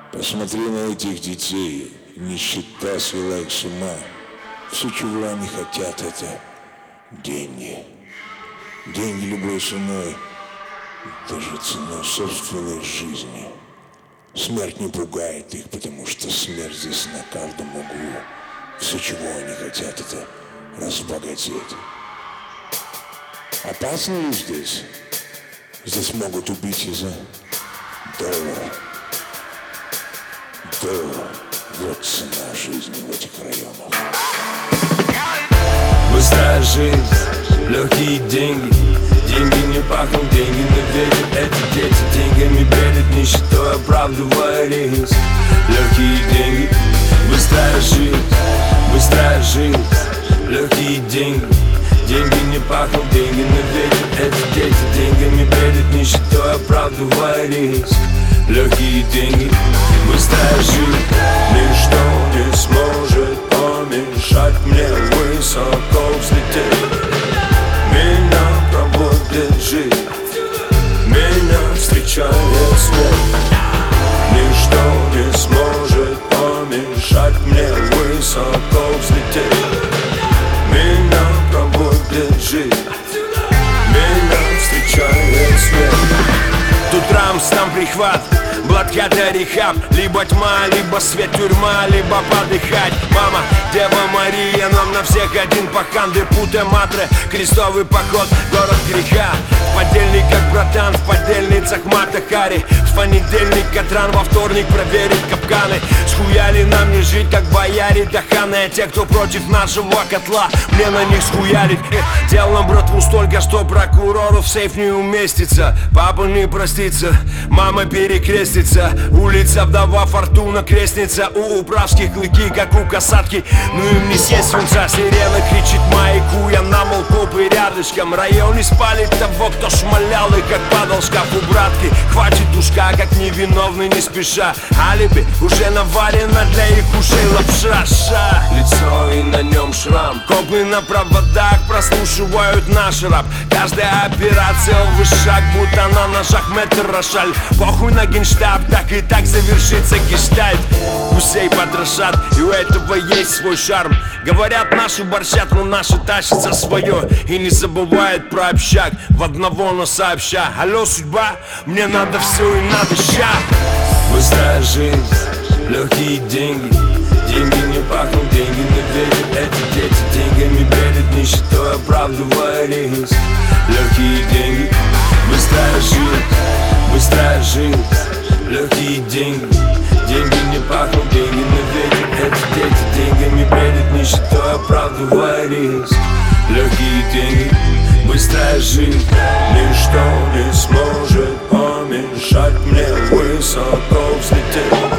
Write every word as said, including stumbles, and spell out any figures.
Посмотри на этих детей, нищета свела их с ума. Все, чего они хотят, это деньги. Деньги любой ценой, даже ценой собственной жизни. Смерть не пугает их, потому что смерть здесь на каждом углу. Все, чего они хотят, это разбогатеть. Опасно ли здесь? Здесь могут убить из-за доллара. Доллар — вот цена жизни в этих районах. Быстрая жизнь, легкие деньги. Деньги не пахнут, деньги не ветер. Эти дети деньгами бредят, нищетой оправдывая риск. Легкие деньги, быстрая жизнь, быстрая жизнь, легкие деньги. Деньги не пахнут, деньги не ветер. Эти дети деньгами бредят, нищетой оправдывая риск. Легкие деньги, быстрая жизнь. Ничто не сможет помешать мне высоко взлететь. Меня проводит жизнь, меня встречает смерть. Ничто не сможет помешать мне высоко взлететь. Меня проводит жизнь, меня встречает смерть. Тут рамс, там прихват, блокада, рехаб. Либо тьма, либо свет, тюрьма, либо подыхать. Мама, Дева Мария, нам на всех один пахан. Депуте матре, крестовый поход, город греха. В подельниках братан, в подельницах Мата Хари. В понедельник Катран, во вторник проверить капканы. Схуяли нам не жить, как бояре даханы. А те, кто против нашего котла, мне на них схуярить. Делаем братву столько, что прокурору в сейф не уместится. Папа не простится, мама перекрестится. Улица вдова, фортуна крестница. У управских клыки, как у касатки. Ну им не съесть свинца. Сирена кричит маяку, я намол копы рядышком. Район не спалит того, кто шмалял и как падал шкаф у братки. Хватит душка, как невиновный не спеша. Алиби уже наварено, для их ушей лапша. Ша. Лицо и на нем шрам. Копы на проводах прослушивают наш рэп. Каждая операция в шаг, будто на ножах метр рошаль. Похуй на генштаб, так и так завершится гештальт. Гусей подрошат, и у этого есть свой шарм. Говорят, наши борщат, но наши тащат за свое. И не забывает про общак, в одного, но сообща. Алло, судьба, мне надо все и надо ща. Быстрая жизнь, легкие деньги. Деньги не пахнут, деньги не ветер. Эти дети деньгами бредят, нищетой оправдывая риск. Легкие деньги, быстрая жизнь, быстрая жизнь, легкие деньги. Деньги не пахнут, деньги не ветер. Эти дети деньгами бредят, нищетой оправдывая риск. Легкие деньги, быстрая жизнь. Ничто не сможет помешать мне высоко взлететь.